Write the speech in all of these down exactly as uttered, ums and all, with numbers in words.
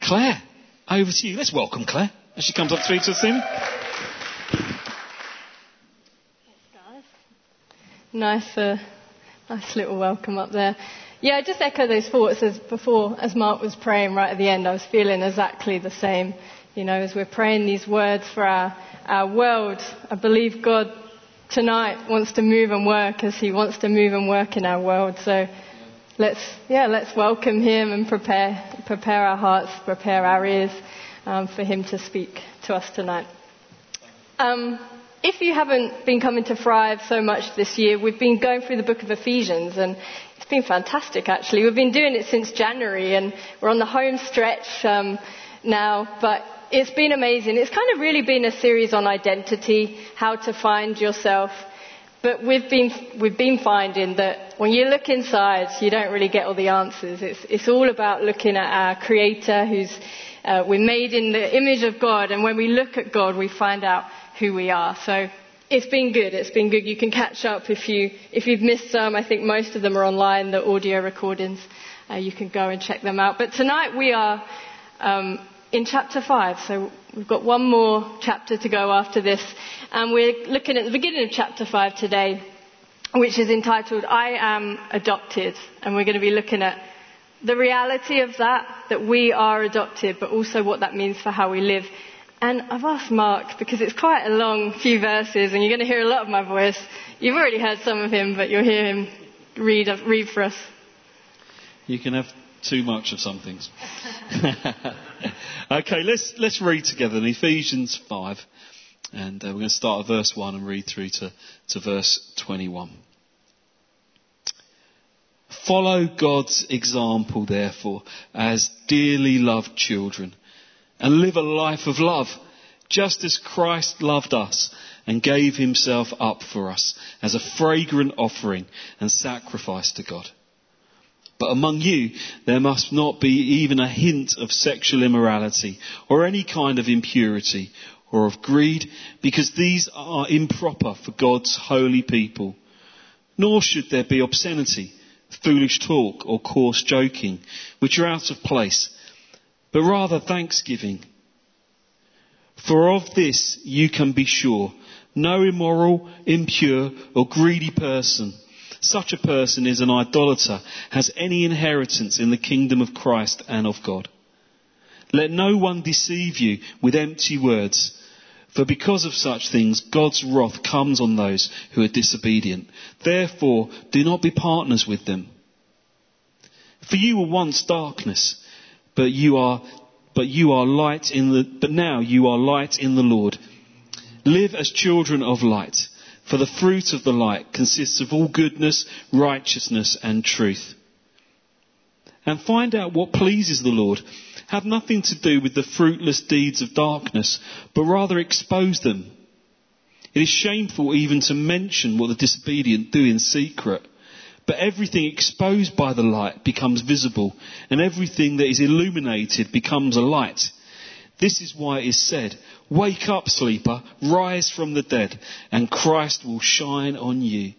Claire, over to you. Let's welcome Claire as she comes up to speak to us soon. Nice, uh, nice little welcome up there. Yeah, I just echo those thoughts as before, as Mark was praying right at the end. I was feeling exactly the same. You know, as we're praying these words for our, our world, I believe God tonight wants to move and work as He wants to move and work in our world. So let's, yeah, let's welcome Him and prepare, prepare our hearts, prepare our ears um, for Him to speak to us tonight. Um, If you haven't been coming to Thrive so much this year, we've been going through the book of Ephesians, and it's been fantastic, actually. We've been doing it since January, and we're on the home stretch um, now, but it's been amazing. It's kind of really been a series on identity, how to find yourself. But we've been we've been finding that when you look inside, you don't really get all the answers. It's it's all about looking at our Creator, who's uh, we're made in the image of God, and when we look at God, we find out who we are. So it's been good. It's been good. You can catch up if you if you've missed some. I think most of them are online, the audio recordings. Uh, you can go and check them out. But tonight we are um, in chapter five. So we've got one more chapter to go after this, and we're looking at the beginning of chapter five today, which is entitled "I Am Adopted," and we're going to be looking at the reality of that, that we are adopted, but also what that means for how we live. And I've asked Mark, because it's quite a long few verses, and you're going to hear a lot of my voice. You've already heard some of him, but you'll hear him read read for us. You can have too much of some things. Okay, let's let's read together in Ephesians five, and uh, we're going to start at verse one and read through to, to verse twenty-one. Follow God's example, therefore, as dearly loved children, and live a life of love, just as Christ loved us and gave himself up for us as a fragrant offering and sacrifice to God. But among you there must not be even a hint of sexual immorality or any kind of impurity or of greed, because these are improper for God's holy people. Nor should there be obscenity, foolish talk or coarse joking, which are out of place, but rather thanksgiving. For of this you can be sure, no immoral, impure or greedy person, such a person is an idolater, has any inheritance in the kingdom of Christ and of God. Let no one deceive you with empty words, for because of such things God's wrath comes on those who are disobedient. Therefore do not be partners with them. For you were once darkness, But you are, but you are light in the, but now you are light in the Lord. Live as children of light, for the fruit of the light consists of all goodness, righteousness and truth. And find out what pleases the Lord. Have nothing to do with the fruitless deeds of darkness, but rather expose them. It is shameful even to mention what the disobedient do in secret. But everything exposed by the light becomes visible, and everything that is illuminated becomes a light. This is why it is said, "Wake up, sleeper, rise from the dead, and Christ will shine on you."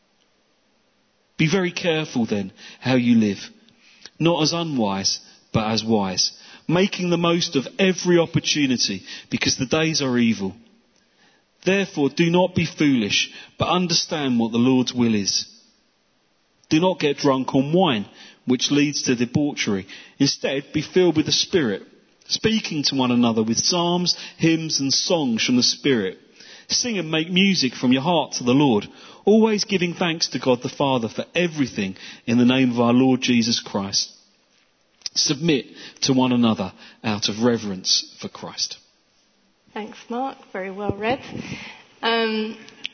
Be very careful then how you live, not as unwise, but as wise, making the most of every opportunity, because the days are evil. Therefore do not be foolish, but understand what the Lord's will is. Do not get drunk on wine, which leads to debauchery. Instead, be filled with the Spirit, speaking to one another with psalms, hymns and songs from the Spirit. Sing and make music from your heart to the Lord, always giving thanks to God the Father for everything in the name of our Lord Jesus Christ. Submit to one another out of reverence for Christ. Thanks, Mark. Very well read. Um,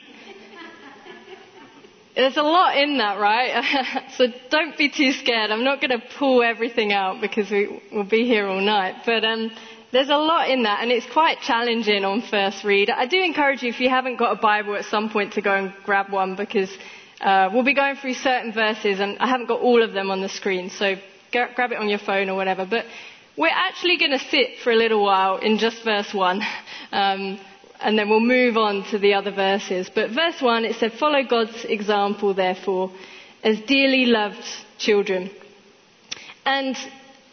There's a lot in that, right? So don't be too scared. I'm not going to pull everything out because we, we'll be here all night. But um, there's a lot in that, and it's quite challenging on first read. I do encourage you, if you haven't got a Bible at some point, to go and grab one, because uh, we'll be going through certain verses, and I haven't got all of them on the screen. So go, grab it on your phone or whatever. But we're actually going to sit for a little while in just verse one. Um And then we'll move on to the other verses. But verse one, it said, "Follow God's example, therefore, as dearly loved children." And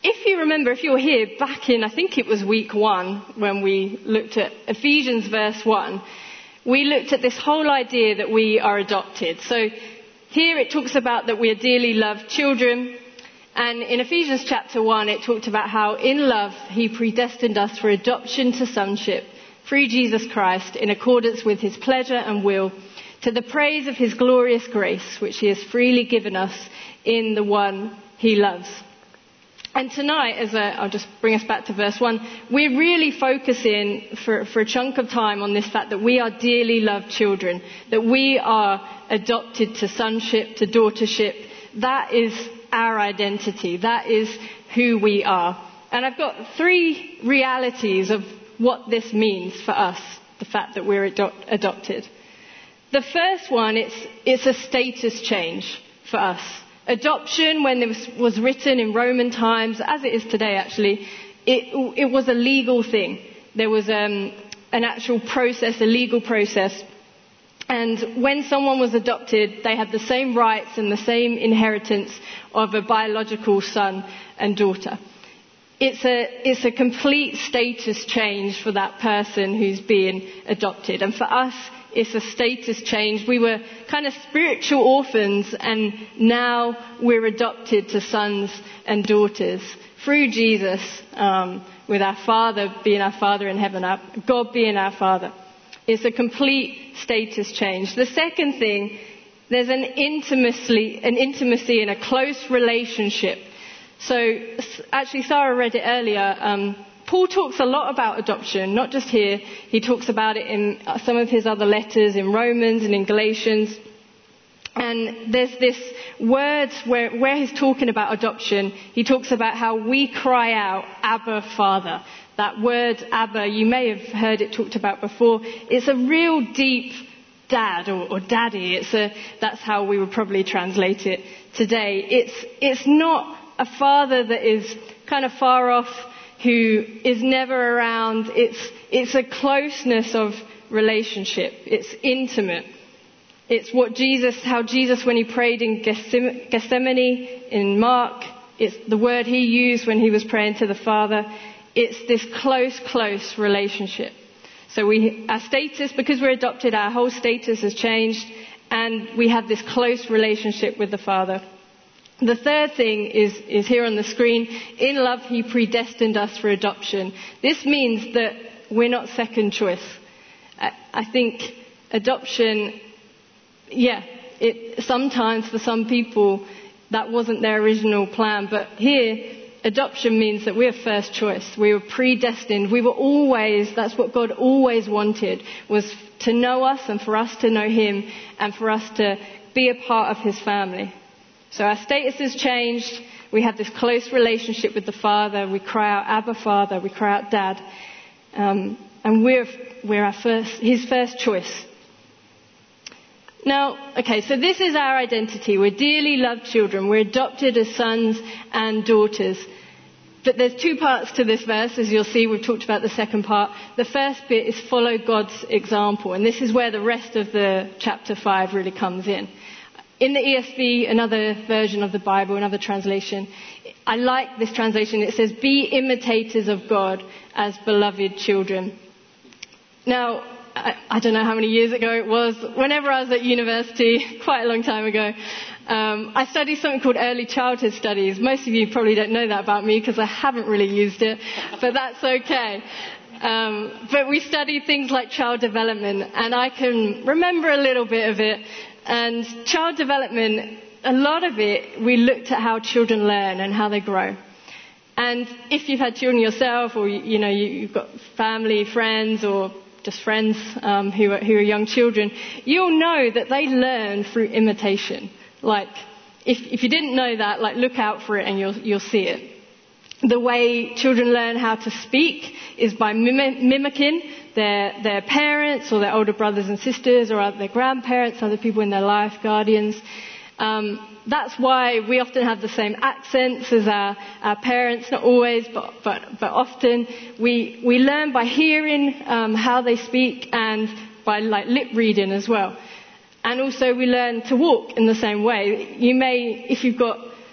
if you remember, if you were here back in, I think it was week one, when we looked at Ephesians verse one, we looked at this whole idea that we are adopted. So here it talks about that we are dearly loved children. And in Ephesians chapter one, it talked about how in love he predestined us for adoption to sonship through Jesus Christ in accordance with his pleasure and will, to the praise of his glorious grace, which he has freely given us in the one he loves. And tonight, as a, I'll just bring us back to verse one, we're really focusing for, for a chunk of time on this fact that we are dearly loved children, that we are adopted to sonship, to daughtership. That is our identity. That is who we are. And I've got three realities of what this means for us, the fact that we're ado- adopted. The first one, it's, it's a status change for us. Adoption, when it was, was written in Roman times, as it is today actually, it, it was a legal thing. There was um, an actual process, a legal process. And when someone was adopted, they had the same rights and the same inheritance of a biological son and daughter. It's a, it's a complete status change for that person who's being adopted. And for us, it's a status change. We were kind of spiritual orphans, and now we're adopted to sons and daughters through Jesus, um, with our Father being our Father in heaven, our God being our Father. It's a complete status change. The second thing, there's an intimacy, an intimacy and a close relationship. So, actually, Sarah read it earlier. Um, Paul talks a lot about adoption, not just here. He talks about it in some of his other letters, in Romans and in Galatians. And there's this words where, where he's talking about adoption. He talks about how we cry out, Abba, Father. That word, Abba, you may have heard it talked about before. It's a real deep dad or, or daddy. It's a, that's how we would probably translate it today. It's, it's not a father that is kind of far off, who is never around. It's, it's a closeness of relationship. It's intimate. It's what Jesus, how Jesus, when he prayed in Gethsemane in Mark, it's the word he used when he was praying to the Father. It's this close, close relationship. So we, our status, because we're adopted, our whole status has changed, and we have this close relationship with the Father. The third thing is, is here on the screen. In love, he predestined us for adoption. This means that we're not second choice. I, I think adoption, yeah, it, sometimes for some people that wasn't their original plan. But here, adoption means that we're first choice. We were predestined. We were always, that's what God always wanted, was to know us and for us to know him and for us to be a part of his family. So our status has changed. We have this close relationship with the Father. We cry out, Abba, Father. We cry out, Dad. Um, and we're, we're our first, his first choice. Now, okay, so this is our identity. We're dearly loved children. We're adopted as sons and daughters. But there's two parts to this verse, as you'll see. We've talked about the second part. The first bit is follow God's example. And this is where the rest of the chapter five really comes in. In the E S V, another version of the Bible, another translation, I like this translation. It says, be imitators of God as beloved children. Now, I, I don't know how many years ago it was. Whenever I was at university, quite a long time ago, um, I studied something called early childhood studies. Most of you probably don't know that about me because I haven't really used it, but that's okay. Um, but we studied things like child development, and I can remember a little bit of it. And child development, a lot of it, we looked at how children learn and how they grow. And if you've had children yourself, or you know you've got family, friends, or just friends um, who are, who are young children, you'll know that they learn through imitation. Like, if if you didn't know that, like look out for it and you'll you'll see it. The way children learn how to speak is by mim- mimicking their their parents or their older brothers and sisters or their grandparents, other people in their life, guardians. Um, that's why we often have the same accents as our, our parents, not always, but but, but often. We we learn by hearing um, how they speak and by like lip reading as well. And also we learn to walk in the same way. You may, if you've got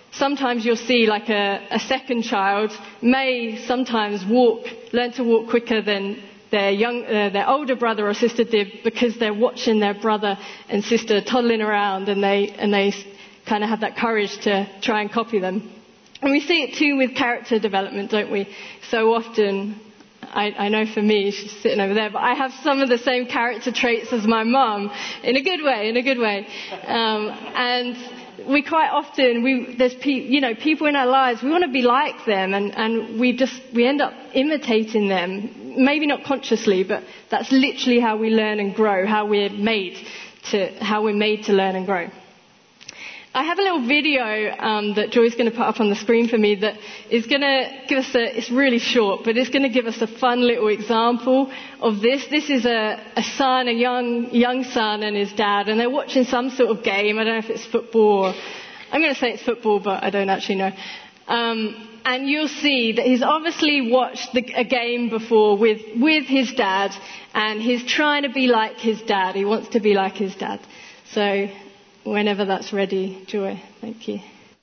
sometimes you'll see like a, a second child may sometimes walk, learn to walk quicker than their young, uh, their older brother or sister did, because they're watching their brother and sister toddling around, and they and they kind of have that courage to try and copy them. And we see it too with character development, don't we? So often, I, I know for me, she's sitting over there, but I have some of the same character traits as my mum, in a good way, in a good way. Um, and we quite often, we, there's pe- you know, people in our lives, we want to be like them, and, and we just, we end up imitating them. Maybe not consciously, but that's literally how we learn and grow, how we're made to, how we're made to learn and grow. I have a little video um, that Joy's going to put up on the screen for me that is going to give us a, it's really short, but it's going to give us a fun little example of this. This is a, a son, a young young son and his dad, and they're watching some sort of game. I don't know if it's football or, I'm going to say it's football, but I don't actually know. Um, and you'll see that he's obviously watched the, a game before with, with his dad, and he's trying to be like his dad. He wants to be like his dad. So whenever that's ready, Joy, thank you.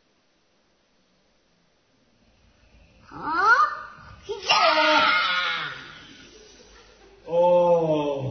Oh.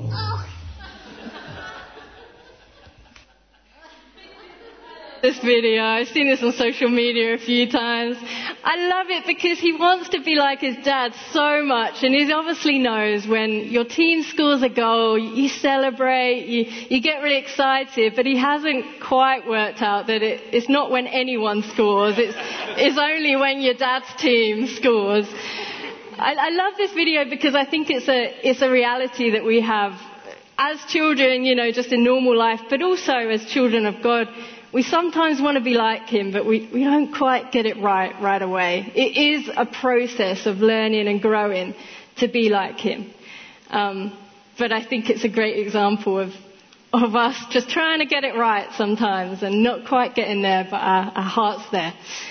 This video, I've seen this on social media a few times. I love it because he wants to be like his dad so much, and he obviously knows when your team scores a goal, you celebrate, you, you get really excited, but he hasn't quite worked out that it, it's not when anyone scores, it's, it's only when your dad's team scores. I, I love this video because I think it's a, it's a reality that we have as children, you know, just in normal life, but also as children of God. We sometimes want to be like him, but we, we don't quite get it right right away. It is a process of learning and growing to be like him. Um, but I think it's a great example of, of us just trying to get it right sometimes and not quite getting there, but our, our heart's there.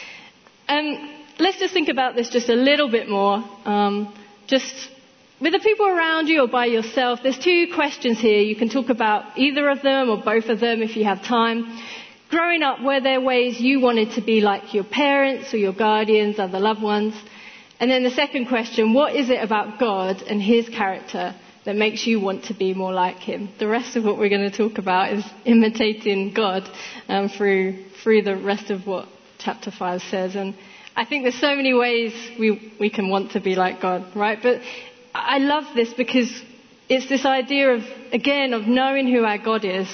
And let's just think about this just a little bit more. Um, just with the people around you or by yourself, there's two questions here. You can talk about either of them or both of them if you have time. Growing up, were there ways you wanted to be like your parents or your guardians, other loved ones? And then the second question, what is it about God and his character that makes you want to be more like him? The rest of what we're going to talk about is imitating God um, through through the rest of what chapter five says. And I think there's so many ways we, we can want to be like God, right? But I love this because it's this idea of, again, of knowing who our God is.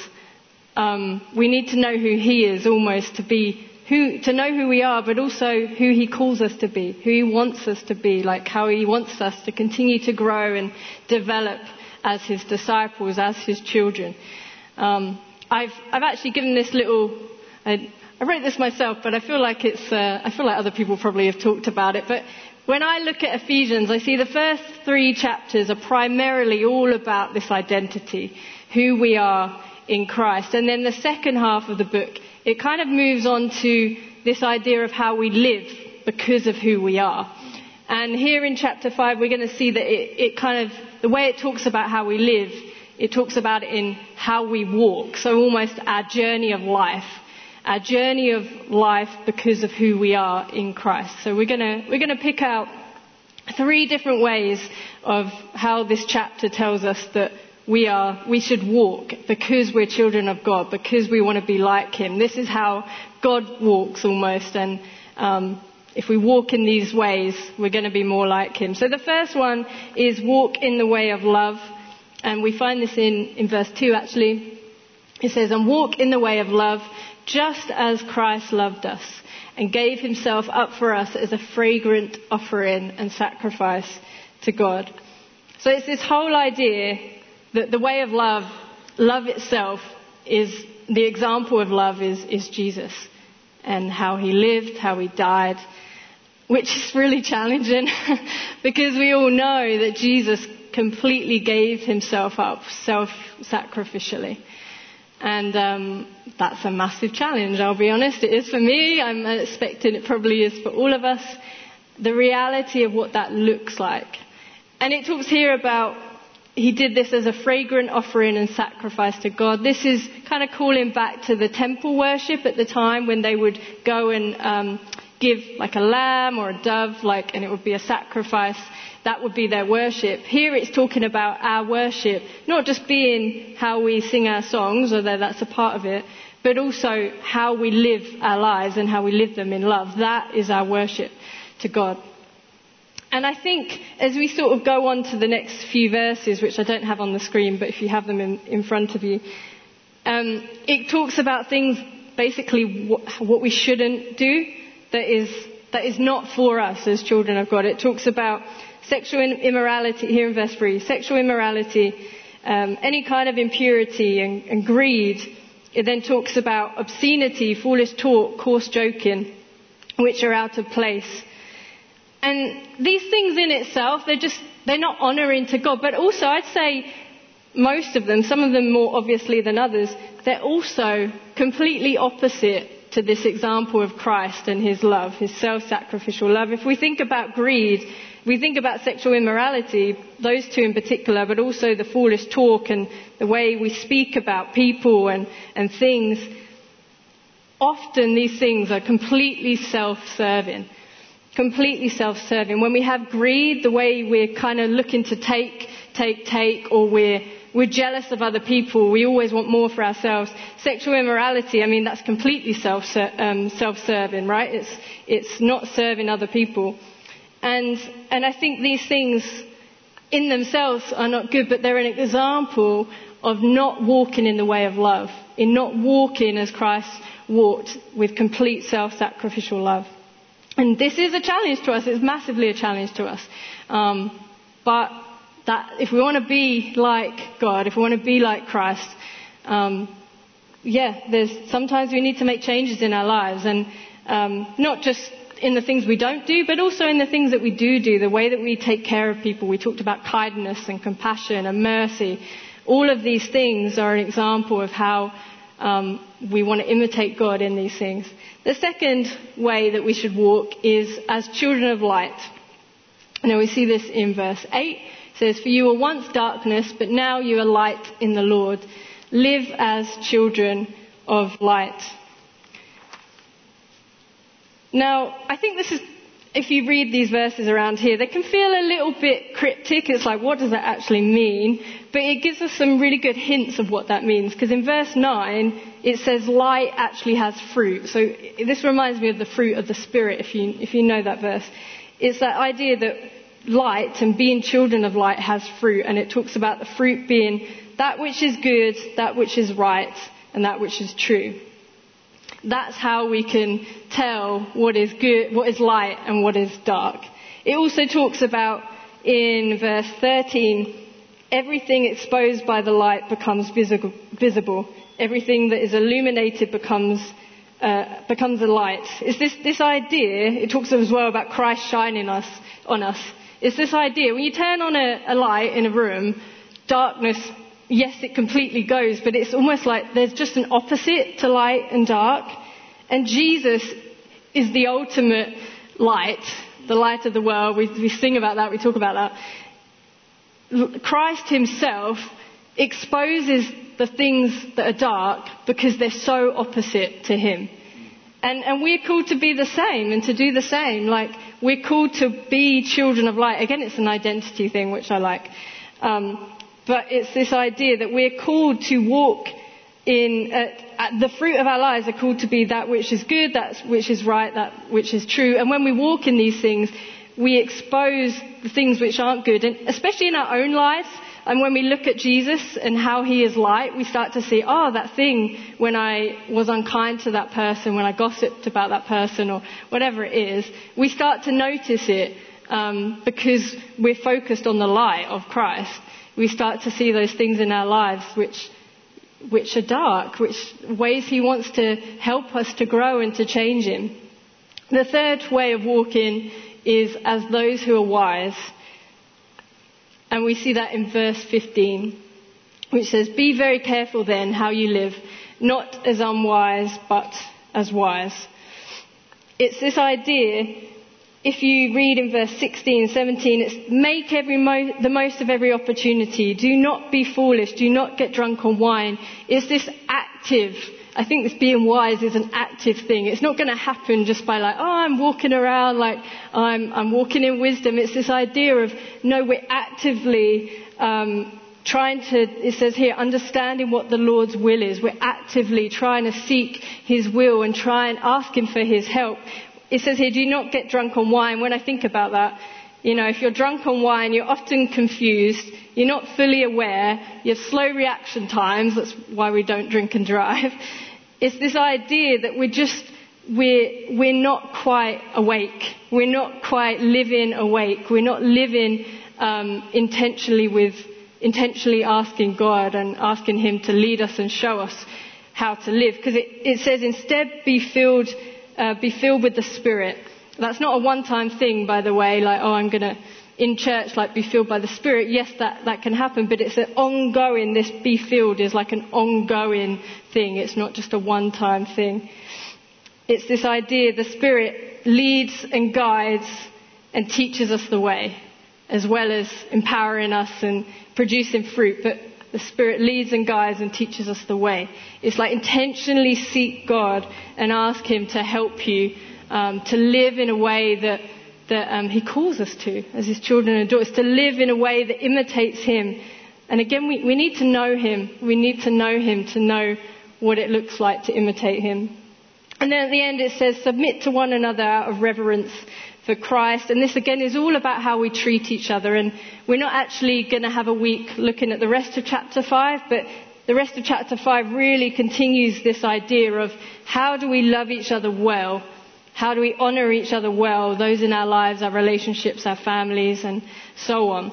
Um, we need to know who he is almost to be who, to know who we are, but also who he calls us to be, who he wants us to be, like how he wants us to continue to grow and develop as his disciples, as his children. Um, I've, I've actually given this little, I, I wrote this myself, but I feel like it's, uh, I feel like other people probably have talked about it, but when I look at Ephesians, I see the first three chapters are primarily all about this identity, who we are in Christ. And then the second half of the book, it kind of moves on to this idea of how we live because of who we are. And here in chapter five, we're going to see that it, it kind of, the way it talks about how we live, it talks about it in how we walk. So almost our journey of life, our journey of life because of who we are in Christ. So we're going to, we're going to pick out three different ways of how this chapter tells us that We are, we should walk because we're children of God, because we want to be like him. This is how God walks almost. And um, if we walk in these ways, we're going to be more like him. So the first one is walk in the way of love. And we find this in, in verse two actually. It says, and walk in the way of love, just as Christ loved us and gave himself up for us as a fragrant offering and sacrifice to God. So it's this whole idea that the way of love, love itself is, the example of love is, is Jesus and how he lived, how he died, which is really challenging because we all know that Jesus completely gave himself up self-sacrificially. And um, that's a massive challenge, I'll be honest. It is for me. I'm expecting it probably is for all of us. The reality of what that looks like. And it talks here about he did this as a fragrant offering and sacrifice to God. This is kind of calling back to the temple worship at the time when they would go and um, give like a lamb or a dove, like, and it would be a sacrifice. That would be their worship. Here it's talking about our worship, not just being how we sing our songs, although that's a part of it, but also how we live our lives and how we live them in love. That is our worship to God. And I think as we sort of go on to the next few verses, which I don't have on the screen, but if you have them in, in front of you, um, it talks about things, basically what, what we shouldn't do that is, that is not for us as children of God. It talks about sexual immorality, here in verse three, sexual immorality, um, any kind of impurity and, and greed. It then talks about obscenity, foolish talk, coarse joking, which are out of place. And these things in itself, they're just, they're not honouring to God. But also, I'd say most of them, some of them more obviously than others, they're also completely opposite to this example of Christ and his love, his self-sacrificial love. If we think about greed, we think about sexual immorality, those two in particular, but also the foolish talk and the way we speak about people and, and things. Often these things are completely self-serving. Completely self-serving. When we have greed, the way we're kind of looking to take, take, take, or we're, we're jealous of other people, we always want more for ourselves. Sexual immorality, I mean, that's completely self, um, self-serving, right? It's, it's not serving other people. And, and I think these things in themselves are not good, but they're an example of not walking in the way of love, in not walking as Christ walked with complete self-sacrificial love. And this is a challenge to us. It's massively a challenge to us. Um, but that if we want to be like God, if we want to be like Christ, um, yeah, there's sometimes we need to make changes in our lives, and um, not just in the things we don't do, but also in the things that we do do, the way that we take care of people. We talked about kindness and compassion and mercy. All of these things are an example of how um, we want to imitate God in these things. The second way that we should walk is as children of light. Now we see this in verse eight. It says, "For you were once darkness, but now you are light in the Lord. Live as children of light." Now, I think this is, if you read these verses around here, they can feel a little bit cryptic. It's like, what does that actually mean? But it gives us some really good hints of what that means. Because in verse nine, it says light actually has fruit. So this reminds me of the fruit of the Spirit, if you, if you know that verse. It's that idea that light and being children of light has fruit. And it talks about the fruit being that which is good, that which is right, and that which is true. That's how we can tell what is good, what is light and what is dark. It also talks about in verse thirteen, everything exposed by the light becomes visible. Everything that is illuminated becomes uh, becomes a light. It's this, this idea, it talks as well about Christ shining us on us. It's this idea, when you turn on a, a light in a room, darkness, yes, it completely goes, but it's almost like there's just an opposite to light and dark. And Jesus is the ultimate light, the light of the world. We, we sing about that, we talk about that. Christ himself exposes the things that are dark because they're so opposite to him. And, and we're called to be the same and to do the same. Like, we're called to be children of light. Again, it's an identity thing, which I like. Um, But it's this idea that we're called to walk in, uh, the fruit of our lives are called to be that which is good, that which is right, that which is true. And when we walk in these things, we expose the things which aren't good, and especially in our own lives. And when we look at Jesus and how he is light, we start to see, oh, that thing when I was unkind to that person, when I gossiped about that person or whatever it is, we start to notice it um, because we're focused on the light of Christ. We start to see those things in our lives which which are dark, which ways he wants to help us to grow and to change him. The third way of walking is as those who are wise. And we see that in verse fifteen, which says, "Be very careful then how you live, not as unwise, but as wise." It's this idea if you read in verse sixteen, seventeen, it's make every mo- the most of every opportunity. Do not be foolish. Do not get drunk on wine. It's this active, I think this being wise is an active thing. It's not going to happen just by like, oh, I'm walking around like I'm, I'm walking in wisdom. It's this idea of, no, we're actively um, trying to, it says here, understanding what the Lord's will is. We're actively trying to seek his will and try and ask him for his help. It says here, do not get drunk on wine. When I think about that, you know, if you're drunk on wine, you're often confused. You're not fully aware. You have slow reaction times. That's why we don't drink and drive. It's this idea that we're just, we're, we're not quite awake. We're not quite living awake. We're not living um, intentionally with, intentionally asking God and asking him to lead us and show us how to live. Because it, it says instead be filled, uh, be filled with the Spirit. That's not a one-time thing, by the way, like, oh, I'm going to, in church, like, be filled by the Spirit. Yes, that, that can happen, but it's an ongoing, this be filled is like an ongoing thing. It's not just a one-time thing. It's this idea the Spirit leads and guides and teaches us the way, as well as empowering us and producing fruit. But the Spirit leads and guides and teaches us the way. It's like intentionally seek God and ask him to help you Um, to live in a way that, that um, he calls us to as his children and daughters, to live in a way that imitates him. And again, we, we need to know him. We need to know him to know what it looks like to imitate him. And then at the end it says, submit to one another out of reverence for Christ. And this again is all about how we treat each other. And we're not actually going to have a week looking at the rest of chapter five, but the rest of chapter five really continues this idea of how do we love each other well. How do we honour each other well, those in our lives, our relationships, our families, and so on.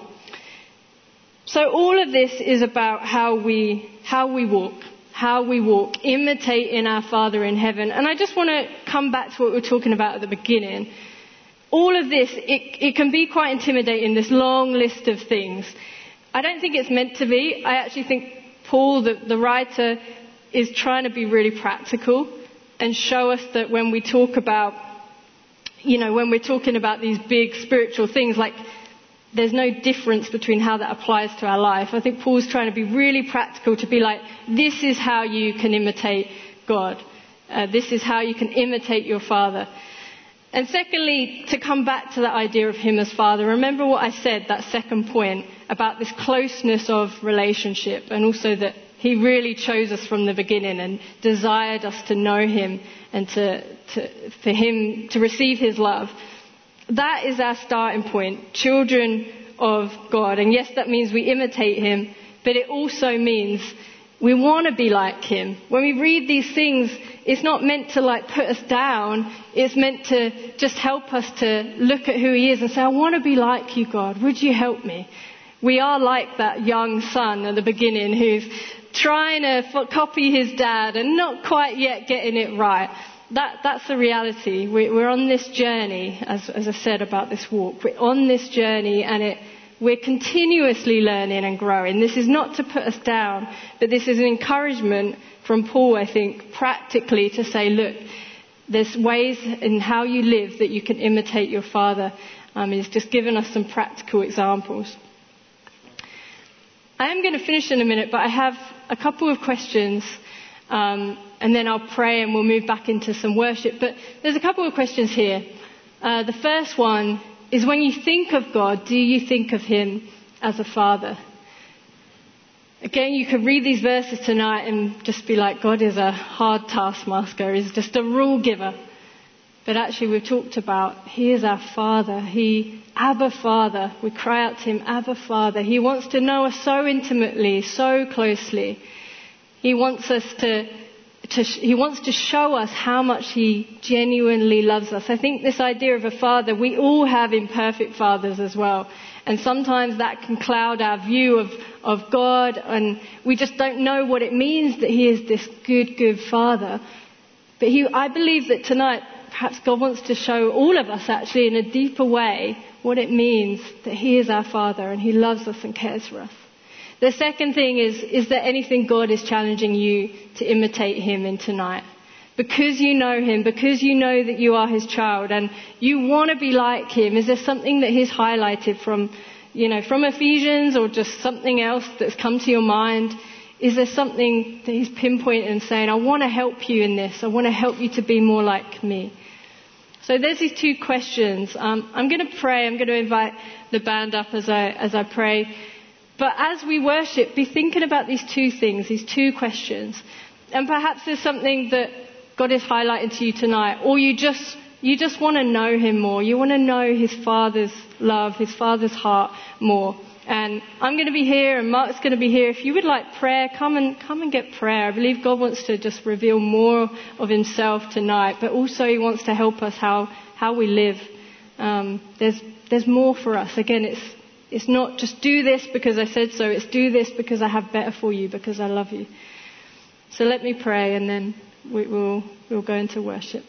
So all of this is about how we, how we walk, how we walk, imitating our Father in heaven. And I just want to come back to what we were talking about at the beginning. All of this, it, it can be quite intimidating, this long list of things. I don't think it's meant to be. I actually think Paul, the, the writer, is trying to be really practical and show us that when we talk about, you know, when we're talking about these big spiritual things, like there's no difference between how that applies to our life. I think Paul's trying to be really practical, to be like, this is how you can imitate God. Uh, this is how you can imitate your Father. And secondly, to come back to that idea of him as Father, remember what I said, that second point about this closeness of relationship, and also that he really chose us from the beginning and desired us to know him and to, to, for him to receive his love. That is our starting point, children of God. And yes, that means we imitate him, but it also means we want to be like him. When we read these things, it's not meant to like put us down. It's meant to just help us to look at who he is and say, I want to be like you, God. Would you help me? We are like that young son at the beginning who's trying to copy his dad and not quite yet getting it right. That, that's the reality. We, we're on this journey, as, as I said about this walk. We're on this journey and it, we're continuously learning and growing. This is not to put us down, but this is an encouragement from Paul, I think, practically to say, look, there's ways in how you live that you can imitate your Father. Um, he's just given us some practical examples. I am going to finish in a minute, but I have a couple of questions, um, and then I'll pray and we'll move back into some worship. But there's a couple of questions here. Uh, the first one is, when you think of God, do you think of him as a Father? Again, you could read these verses tonight and just be like, God is a hard taskmaster, he's just a rule giver. But actually we've talked about, he is our Father. He, Abba Father, we cry out to him, Abba Father. He wants to know us so intimately, so closely. He wants us to, to, he wants to show us how much he genuinely loves us. I think this idea of a father, we all have imperfect fathers as well. And sometimes that can cloud our view of, of God, and we just don't know what it means that he is this good, good Father. But he, I believe that tonight, perhaps God wants to show all of us actually in a deeper way what it means that he is our Father and he loves us and cares for us. The second thing is, is there anything God is challenging you to imitate him in tonight? because you know him, because you know that you are his child and you want to be like him? Is there something that he's highlighted from, you know, from Ephesians or just something else that's come to your mind? Is there something that he's pinpointing and saying, I want to help you in this. I want to help you to be more like me. So there's these two questions. Um, I'm going to pray. I'm going to invite the band up as I, as I pray. But as we worship, be thinking about these two things, these two questions. And perhaps there's something that God is highlighting to you tonight, or you just you just want to know him more. You want to know his Father's love, his Father's heart more. And I'm going to be here, and Mark's going to be here. If you would like prayer, come and come and get prayer. I believe God wants to just reveal more of himself tonight, but also he wants to help us how how we live. Um, there's there's more for us. Again, it's it's not just do this because I said so. It's do this because I have better for you, because I love you. So let me pray, and then we will we'll go into worship.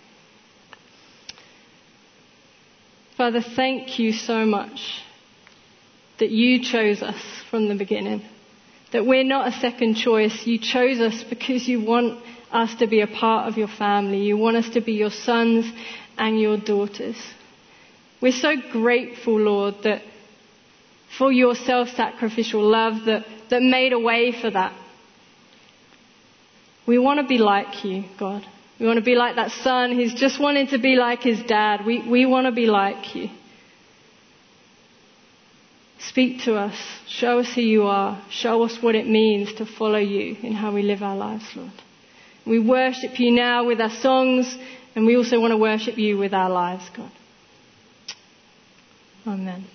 Father, thank you so much that you chose us from the beginning, that we're not a second choice. You chose us because you want us to be a part of your family. You want us to be your sons and your daughters. We're so grateful, Lord, that for your self-sacrificial love that, that made a way for that. We want to be like you, God. We want to be like that son who's just wanting to be like his dad. We, we want to be like you. Speak to us. Show us who you are. Show us what it means to follow you in how we live our lives, Lord. We worship you now with our songs, and we also want to worship you with our lives, God. Amen.